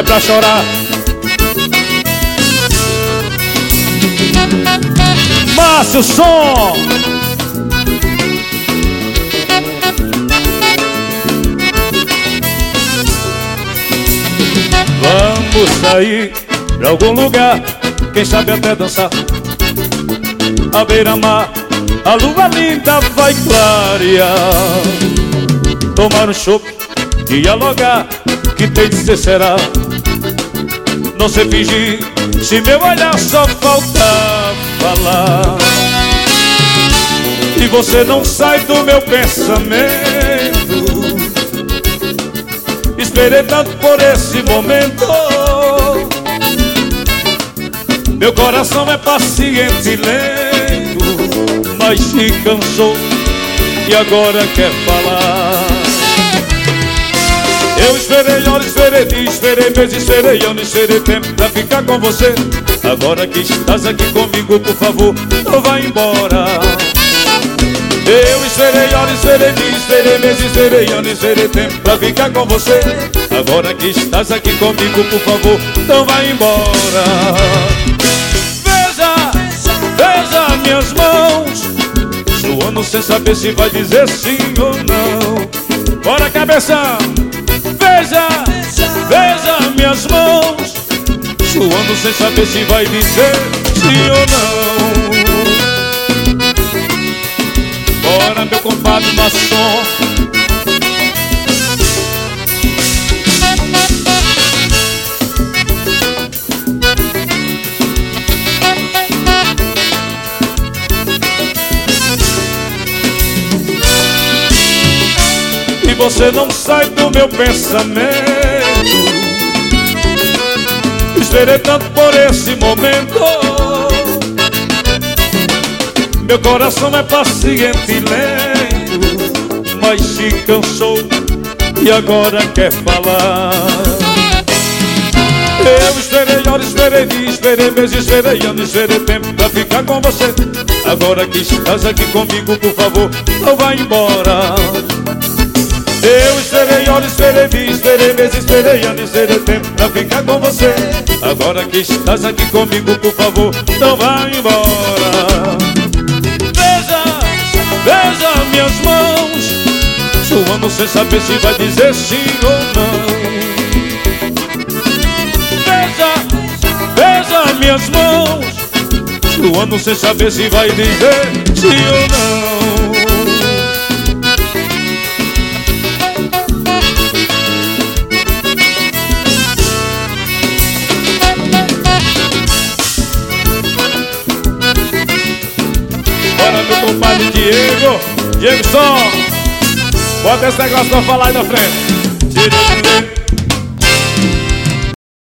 pra chorar. Márcio Som. Vamos sair pra algum lugar, quem sabe até dançar. À beira-mar, a lua linda vai clarear. Tomar um chopp, dialogar, que tem de ser será. Não sei fingir, se meu olhar só falta falar. E você não sai do meu pensamento. Esperei tanto por esse momento. Meu coração é paciente e lento, mas se cansou e agora quer falar. Eu esperei horas, esperei dias, esperei meses, esperei anos, esperei tempo pra ficar com você. Agora que estás aqui comigo, por favor, não vá embora. Eu esperei horas, esperei dias, esperei meses, esperei anos, esperei tempo pra ficar com você. Agora que estás aqui comigo, por favor, não vá embora. Veja minhas mãos, suando sem saber se vai dizer sim ou não. Bora, cabeça! Veja minhas mãos, suando sem saber se vai dizer sim ou não. Bora, meu compadre maçom. E você não sai do meu pensamento. Esperei tanto por esse momento. Meu coração é paciente e lento, mas se cansou e agora quer falar. Eu esperei horas, esperei dias, esperei meses, esperei anos, esperei tempo pra ficar com você. Agora que estás aqui comigo, por favor, não vá embora. Eu esperei horas, esperei dias, esperei meses, esperei anos, esperei tempo pra ficar com você. Agora que estás aqui comigo, por favor, não vá embora. Veja minhas mãos, suando sem saber se vai dizer sim ou não. Veja minhas mãos, suando sem saber se vai dizer sim ou não. Bora, meu compadre Diego Som, bota esse negócio pra falar aí na frente.